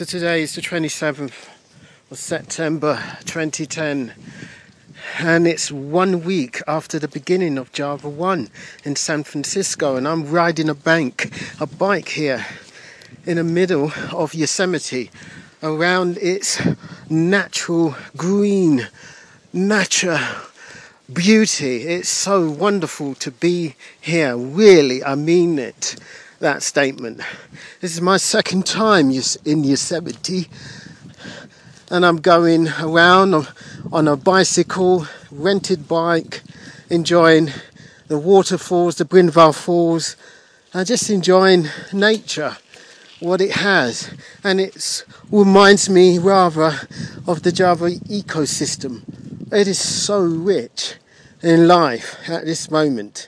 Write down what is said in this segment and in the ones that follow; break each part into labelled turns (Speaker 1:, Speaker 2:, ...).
Speaker 1: Today is the 27th of September 2010 and it's 1 week after the beginning of Java 1 in San Francisco, and I'm riding a bike here in the middle of Yosemite around its natural green nature beauty. It's so wonderful to be here, really, I mean it. That statement. This is my second time in Yosemite, and I'm going around on a bicycle, rented bike, enjoying the waterfalls, the Brynville Falls, and just enjoying nature, what it has. And it reminds me rather of the Java ecosystem. It is so rich in life at this moment.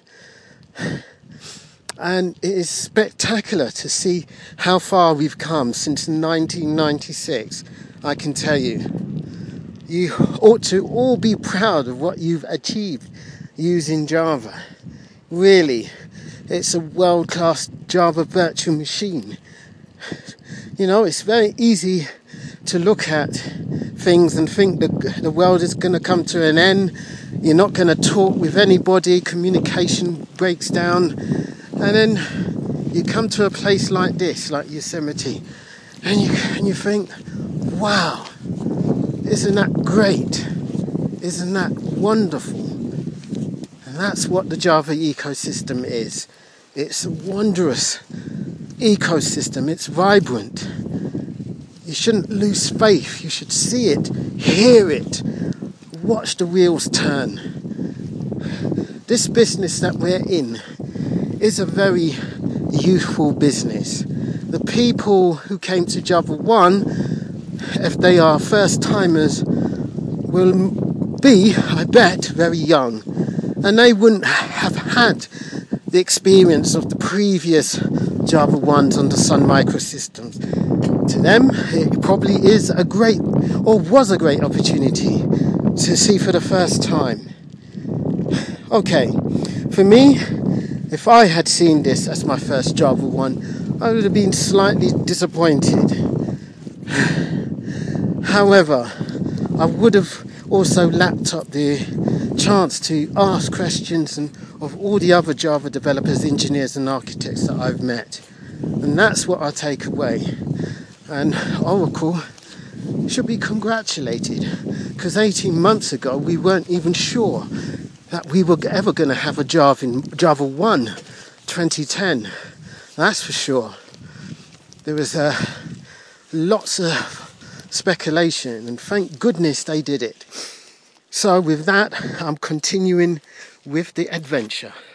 Speaker 1: And it is spectacular to see how far we've come since 1996. I can tell you. You ought to all be proud of what you've achieved using Java. Really, it's a world-class Java virtual machine. You know, it's very easy to look at things and think that the world is going to come to an end. You're not going to talk with anybody, communication breaks down. And then you come to a place like this, like Yosemite, and you think, wow, isn't that great? Isn't that wonderful? And that's what the Java ecosystem is. It's a wondrous ecosystem. It's vibrant. You shouldn't lose faith. You should see it, hear it, watch the wheels turn. This business that we're in is a very youthful business. The people who came to Java 1, if they are first timers, will be, I bet, very young. And they wouldn't have had the experience of the previous Java 1s on the Sun Microsystems. To them, it probably is a great, or was a great opportunity to see for the first time. Okay, for me, if I had seen this as my first Java 1, I would have been slightly disappointed. However, I would have also lapped up the chance to ask questions of all the other Java developers, engineers and architects that I've met. And that's what I take away. And Oracle should be congratulated, because 18 months ago we weren't even sure that we were ever going to have a Java 1 2010. That's for sure. There was lots of speculation, and thank goodness they did it. So with that, I'm continuing with the adventure.